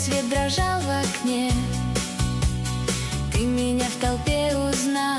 свет дрожал в окне, ты меня в толпе узнал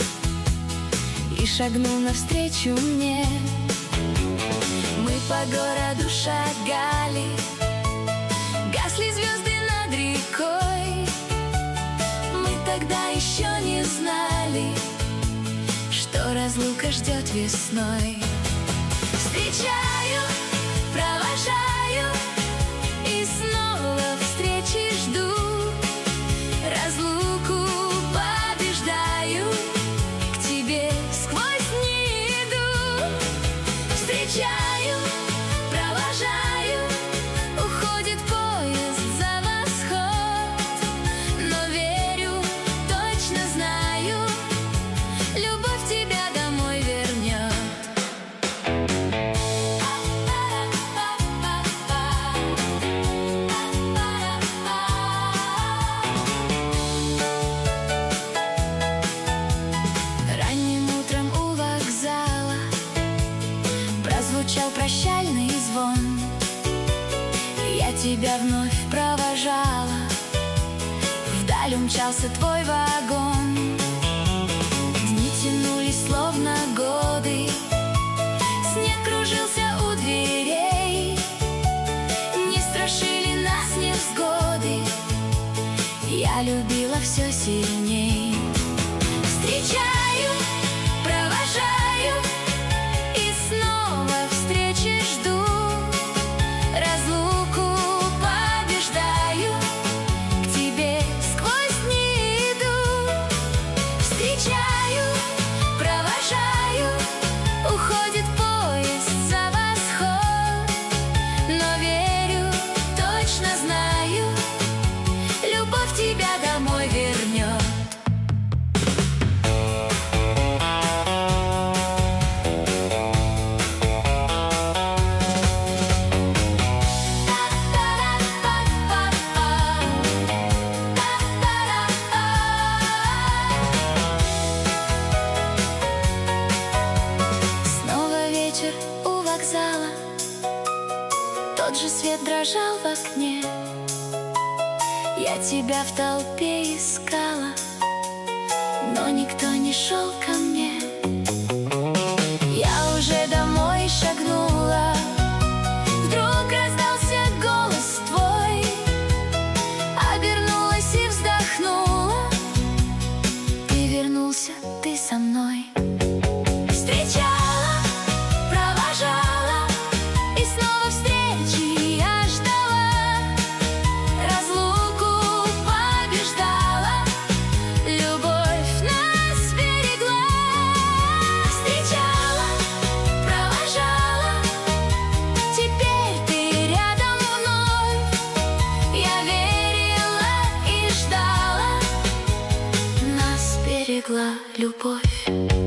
и шагнул навстречу мне. Мы по городу шагали, гасли звезды над рекой. Мы тогда еще не знали, что разлука ждет весной. Встречаю, провожаю и снова встречи жду. Разлуку побеждаю, к тебе сквозь дни иду. Встречаю, провожаю, уходит поезд за восход, но верю, точно знаю, любовь тебя домой вернет. Ранним утром у вокзала прозвучал прощальный звон. Я тебя вновь провожала, вдаль умчался твой вагон. Дни тянулись словно годы, снег кружился у дверей. Не страшили нас невзгоды, я любила все сильней. Встречаю, провожаю и снова встречи жду. Разлуку побеждаю, к тебе сквозь дни иду. Встречаю, провожаю, уходит поезд за восход, но верю, точно знаю, любовь тебя домой вернет. Снова вечер у вокзала, тот же свет дрожал в окне. Я тебя в толпе искала, но никто не шел ко мне. Я уже домой шагнула, вдруг раздался голос твой. Обернулась и вздохнула, ты вернулся, ты со мной. Встречала, провожала и снова встречи я ждала. Разлуку побеждала, любовь нас берегла. Встречала, провожала, теперь ты рядом вновь. Я верила и ждала, нас берегла любовь.